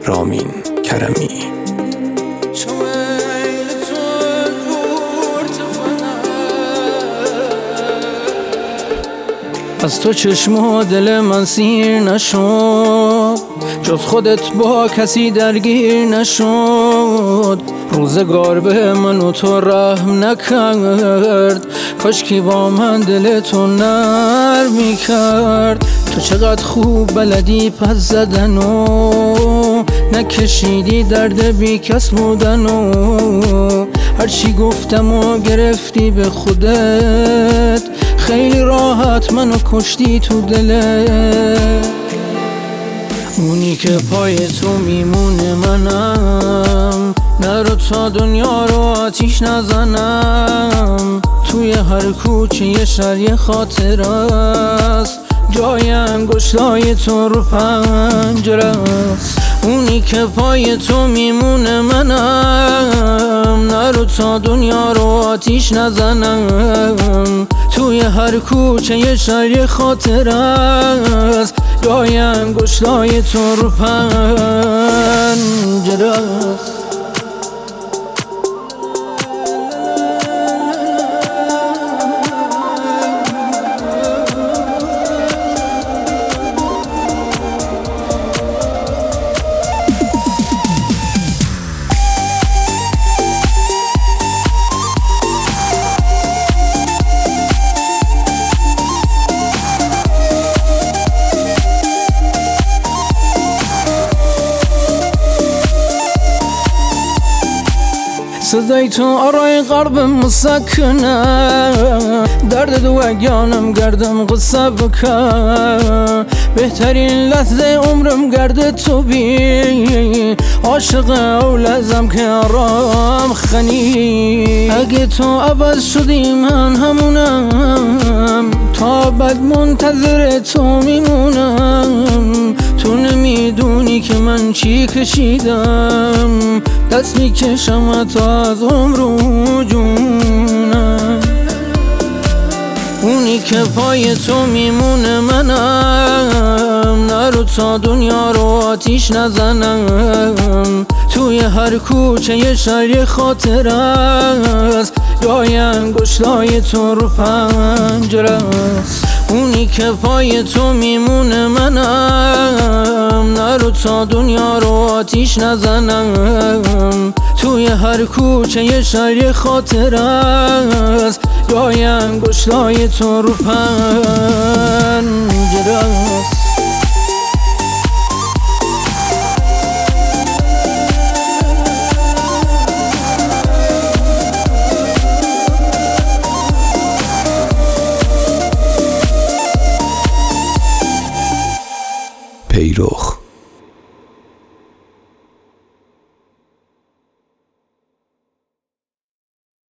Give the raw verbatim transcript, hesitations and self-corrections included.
رامین کرمی. از تو چشم و دل من سیر نشد، جز خودت با کسی درگیر نشد. روزگار به من و تو رحم نکرد، کاشکی با من دل تو نرم میکرد. تو چقدر خوب بلدی پس زدن و نکشیدی درد بی کس بودن و هرچی گفتم و گرفتی به خودت، خیلی راحت منو کشتی تو دلت. اونی که پای تو میمونه منم، نرو تا دنیا رو آتیش نزنم. توی هر کوچه یه شهر یه خاطر است، جای انگشتای تو رو پنجره است. اونی که پای تو میمونه منم، نرو تا دنیا رو آتیش نزنم. توی هر کوچه یه شهر یه خاطر است، جای انگشتای تو رو پنجره است. صدای تو آرای قلب مسکنه، درد دو اگیانم گردم قصه بکن. بهترین لحظه عمرم گرده تو بی، عاشق اولازم که آرام خنی. اگه تو عوض شدی من همونم، تا بعد منتظر تو میمونم. تو نمیدونی که من چی کشیدم، دست میکشم تا از عمر و جونم. اونی که پای تو میمونه منم، نرو تا دنیا رو آتیش نزنم. توی هر کوچه یه شهر یه خاطر است، جای انگشتای تو رو پنجره است. اونی که پای تو میمونه منم، نرو تا دنیا رو آتیش نزنم. توی هر کوچه یه شهر یه خاطر است، جای انگشتای تو رو پنجره است. پیرخ